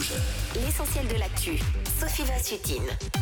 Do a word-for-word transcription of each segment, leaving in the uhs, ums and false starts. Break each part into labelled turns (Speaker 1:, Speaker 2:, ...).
Speaker 1: Rouge. L'essentiel de l'actu. Sophie Vassutine.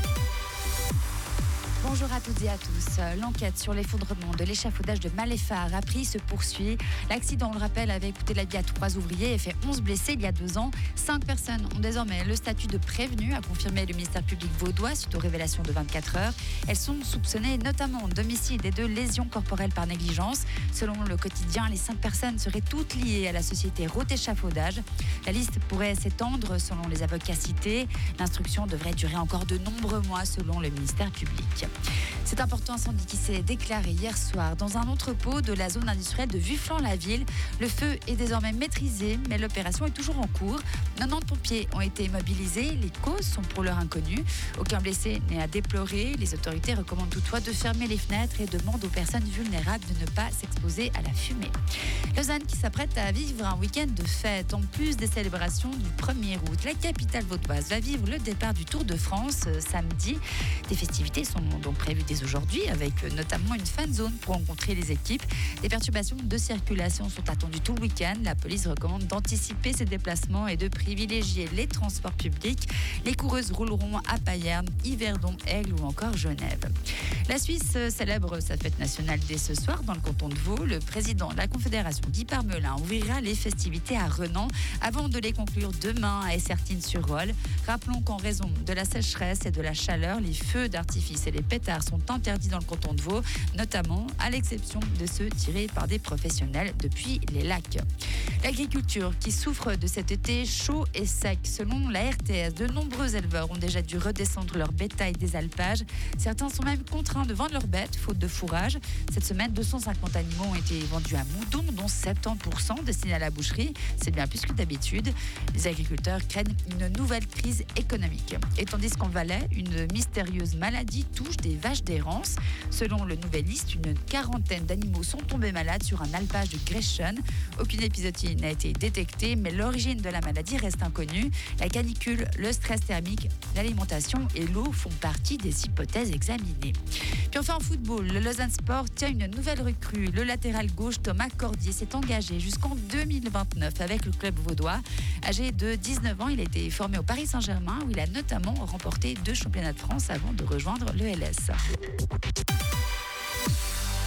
Speaker 2: Bonjour à toutes et à tous. L'enquête sur l'effondrement de l'échafaudage de Maléphare a pris se poursuit. L'accident, on le rappelle, avait coûté la vie à trois ouvriers et fait onze blessés il y a deux ans. Cinq personnes ont désormais le statut de prévenu, a confirmé le ministère public vaudois suite aux révélations de vingt-quatre heures. Elles sont soupçonnées notamment d'homicide et de lésions corporelles par négligence. Selon le quotidien, les cinq personnes seraient toutes liées à la société Roth Échafaudage. La liste pourrait s'étendre selon les avocats cités. L'instruction devrait durer encore de nombreux mois selon le ministère public. Cet important incendie qui s'est déclaré hier soir dans un entrepôt de la zone industrielle de Vufflan-la-Ville. Le feu est désormais maîtrisé, mais l'opération est toujours en cours. quatre-vingt-dix pompiers ont été mobilisés. Les causes sont pour l'heure inconnues. Aucun blessé n'est à déplorer. Les autorités recommandent toutefois de fermer les fenêtres et demandent aux personnes vulnérables de ne pas s'exposer à la fumée. Lausanne qui s'apprête à vivre un week-end de fête. En plus des célébrations du premier août, la capitale vaudoise va vivre le départ du Tour de France euh, samedi. Des festivités sont donc prévues dès aujourd'hui, avec notamment une fan zone pour rencontrer les équipes. Des perturbations de circulation sont attendues tout le week-end. La police recommande d'anticiper ces déplacements et de privilégier les transports publics. Les coureuses rouleront à Payerne, Yverdon, Aigle ou encore Genève. La Suisse célèbre sa fête nationale dès ce soir dans le canton de Vaud. Le président de la Confédération, Guy Parmelin, ouvrira les festivités à Renan avant de les conclure demain à Essertine-sur-Rolle. Rappelons qu'en raison de la sécheresse et de la chaleur, les feux d'artifice et les pétards sont interdits dans le canton de Vaud, notamment à l'exception de ceux tirés par des professionnels depuis les lacs. L'agriculture qui souffre de cet été chaud et sec. Selon la R T S, de nombreux éleveurs ont déjà dû redescendre leur bétail des alpages. Certains sont même contraints de vendre leurs bêtes, faute de fourrage. Cette semaine, deux cent cinquante animaux ont été vendus à Moudon, dont soixante-dix pour cent destinés à la boucherie. C'est bien plus que d'habitude. Les agriculteurs craignent une nouvelle crise économique. Et tandis qu'en Valais, une mystérieuse maladie touche des vaches d'errance. Selon le Nouvelliste, une quarantaine d'animaux sont tombés malades sur un alpage de Greschen. Aucune épizootie n'a été détectée, mais l'origine de la maladie reste inconnue. La canicule, le stress thermique, l'alimentation et l'eau font partie des hypothèses examinées. Puis enfin en football, le Lausanne Sport tient une nouvelle recrue. Le latéral gauche Thomas Cordier s'est engagé jusqu'en deux mille vingt-neuf avec le club vaudois. Âgé de dix-neuf ans, il a été formé au Paris Saint-Germain où il a notamment remporté deux championnats de France avant de rejoindre le L S.